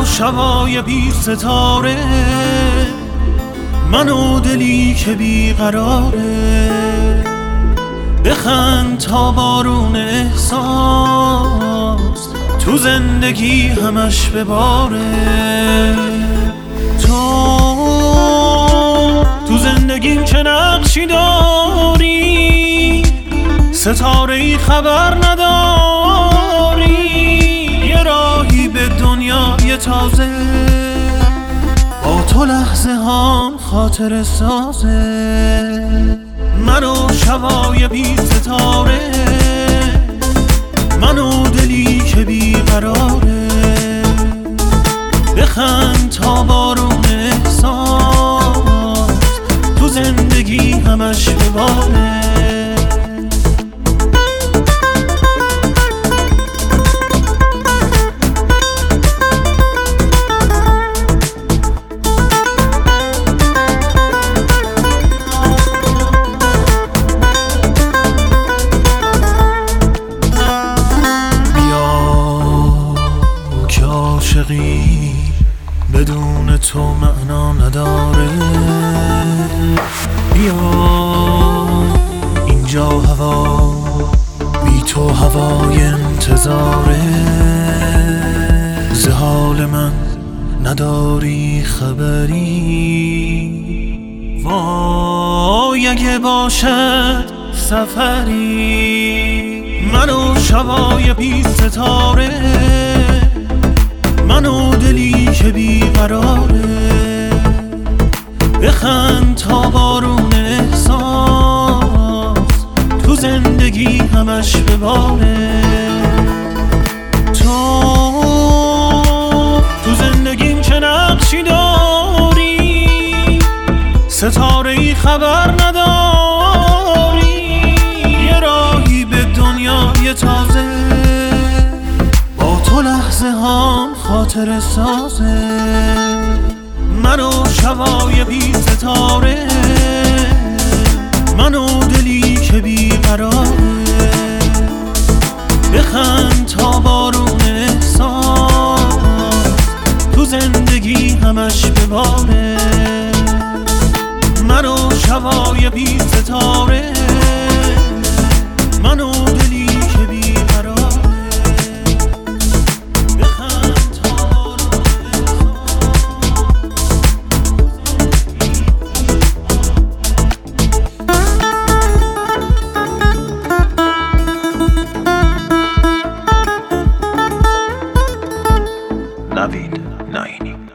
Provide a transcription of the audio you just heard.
شبای بی ستاره، من و دلی که بی قراره. بخند تا بارون احساس تو زندگی همش بباره. تو زندگیم چه نقشی داری، ستاره‌ای خبر نداری. یه راهی به دنیای تازه، با تو لحظه هام خاطر سازه. من و شبای بی ستاره، من و دلی که بی قراره. بخند تا بارون احساس تو زندگی همش بباره. عاشقی بدون تو معنا نداره. بیا اینجا هوا بی تو هوای انتظاره. ز حال من نداری خبری، وای اگه باشد سفری. من و شبای بی ستاره، من و دلی که بی قراره. بخند تا بارون احساس تو زندگی همش بباره. تو زندگیم چه نقشی داری، ستاره‌ای خبر نداری. یه راهی به دنیای تازه، با تو لحظه هام خاطر سازه. من و شبای بی ستاره، من و دلی که بی قراره. بخند تا بارون احساس تو زندگی همش بباره. من و شبای بی ستاره، من و دلی که بی قراره. Navid Naini.